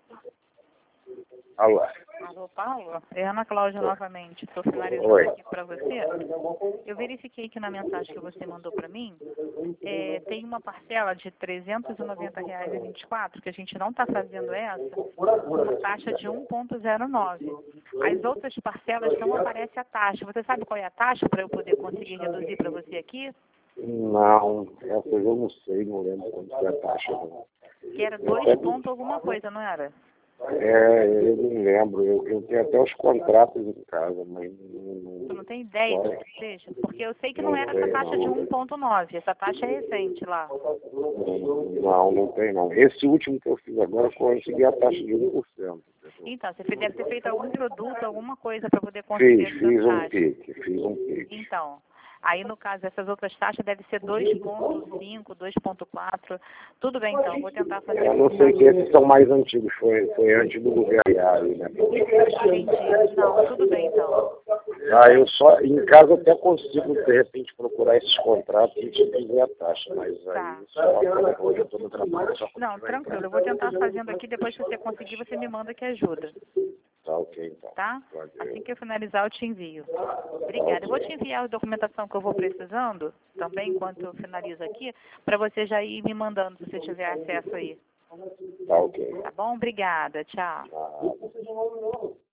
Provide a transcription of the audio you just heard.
Alô? Alô, Paulo? É Ana Cláudia novamente. Estou finalizando Oi. aqui para você. Eu verifiquei aqui na mensagem que você mandou para mim, tem uma parcela de R$ 390,24, que a gente não está fazendo essa, com uma taxa de 1,09. As outras parcelas não aparece a taxa. Você sabe qual é a taxa para eu poder conseguir reduzir para você aqui? Não, essa eu não sei, não lembro quanto é a taxa. Não. Que era 2 pontos alguma coisa, não era? Eu não lembro. Eu tenho até os contratos em casa, mas Tu não tem ideia do que seja? Porque eu sei que não era essa taxa de 1,9. Essa taxa é recente lá. Não tem não. Esse último que eu fiz agora, eu consegui a taxa de 1%. Então, você deve ter feito algum produto, alguma coisa para poder conseguir essa taxa. Fiz um PIX. Então, aí no caso, essas outras taxas devem ser 2,5, 2,4. Tudo bem, então, vou tentar fazer Eu não sei que esses são mais antigos, foi antes do governo aí, né? Entendi. Não, tudo bem, então. Eu só, em casa até consigo, de repente, procurar esses contratos e te dizer a taxa, mas Tá. aí só depois eu estou no trabalho. Não, tranquilo, eu vou tentar fazendo aqui, depois que você conseguir, você me manda que ajuda. Tá ok, então. Tá? Assim que eu finalizar, eu te envio. Obrigada. Eu vou te enviar a documentação que eu vou precisando, também, enquanto eu finalizo aqui, para você já ir me mandando, se você tiver acesso aí. Tá ok. Tá bom? Obrigada. Tchau. Ah.